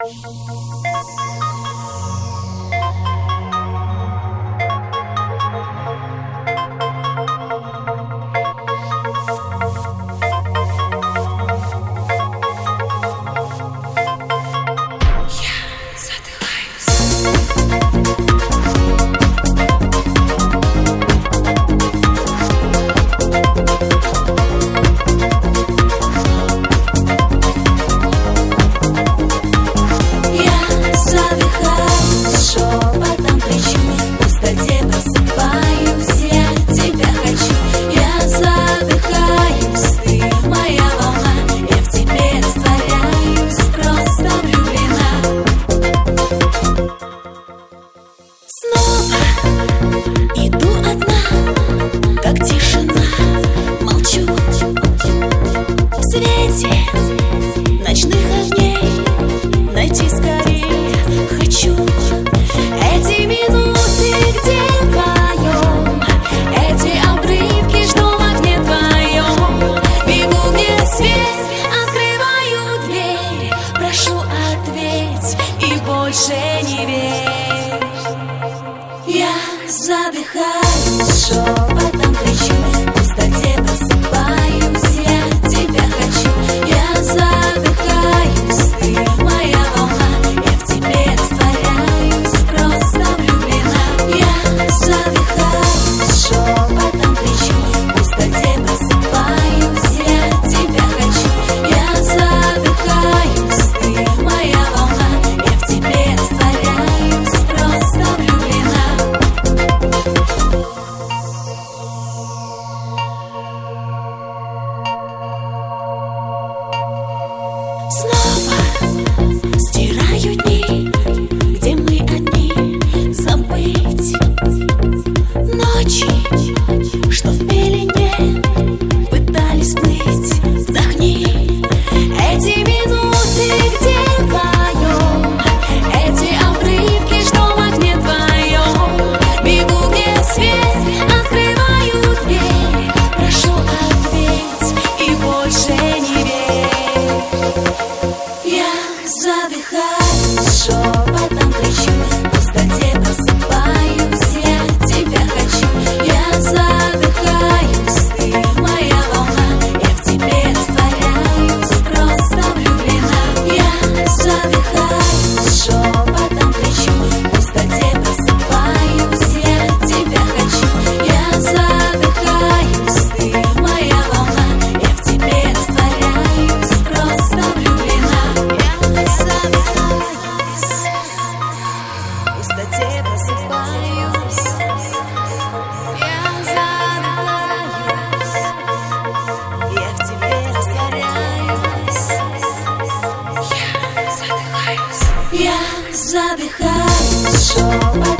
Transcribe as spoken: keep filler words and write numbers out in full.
Задыхаюсь, шепотом кричу, в пустоте просыпаюсь, я тебя хочу. Я задыхаюсь, ты моя волна, я в тебе растворяюсь, просто влюблена. Я задыхаюсь, шепотом кричу, в пустоте просыпаюсь, я тебя хочу. Я задыхаюсь, ты моя волна, я в тебе растворяюсь, просто влюблена. Снова стираю дни, где мы одни, забыть ночи, что в пелене пытались плыть. Вдохни эти минуты, где вдвоем, эти обрывки, что в окне твоем. Бегу, где свет, открываю дверь, прошу, ответь и больше не верь. Я задыхаюсь, шепотом кричу, в пустоте просыпаюсь, я тебя хочу. Я задыхаюсь, ты моя волна, я в тебе растворяюсь, просто влюблена. Я задыхаюсь, шепотом кричу, в пустоте просыпаюсь, я тебя хочу. Я задыхаюсь, ты моя волна, я в тебе растворяюсь, просто влюблена. В пустоте просыпаюсь, я задыхаюсь, я в тебе растворяюсь. Я задыхаюсь, я задыхаюсь, шепотом